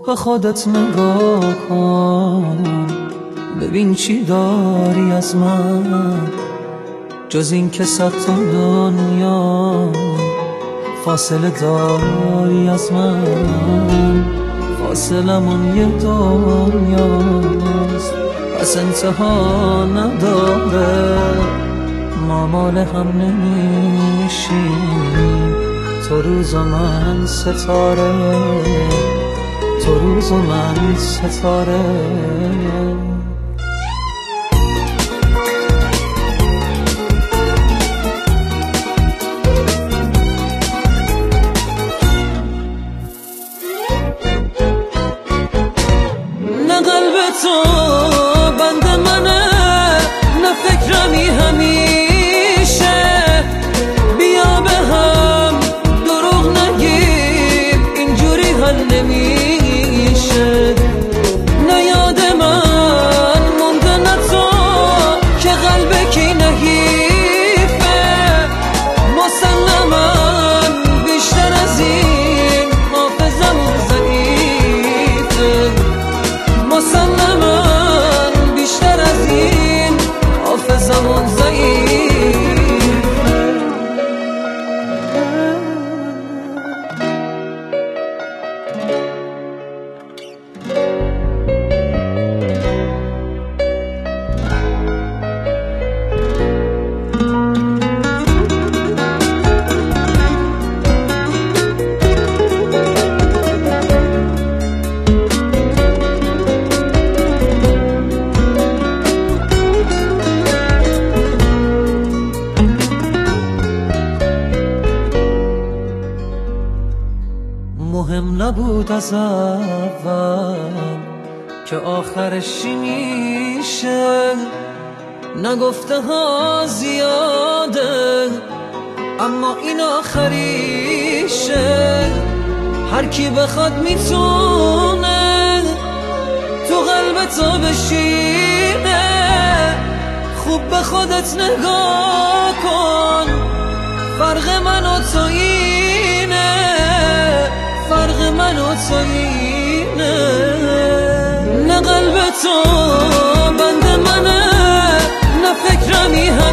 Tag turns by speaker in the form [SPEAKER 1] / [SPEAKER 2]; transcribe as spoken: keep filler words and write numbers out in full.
[SPEAKER 1] به خودت نگاه کن، ببین چی داری از من جز این که صد تا دنیا فاصله داری از من. فاصلمون یه دنیاست پس انتها نداره، ما مال هم نمیشیم. تو روز و من ستاره، تو روز و من ستاره. نه قلب تو بند منه، نه فکرمی همیشه. بیا به هم دروغ نگیم، اینجوری حل نمیشه. نه یاد من مونده نه تو که قلب کی نحیفه. مسلما بیشتر از این حافظمون ضعیفه. مسلما بیشتر از این حافظمون ضعیفه. مهم نبود از اول که آخرش چی میشه. نگفته ها زیاده اما این آخریشه. هر کی بخواد میتونه تو قلب تو بشینه. خوب به خودت نگاه کن، فرق من و تو اینه. فرق من و تو اینه. نه قلب تو بند منه، نه فکرمی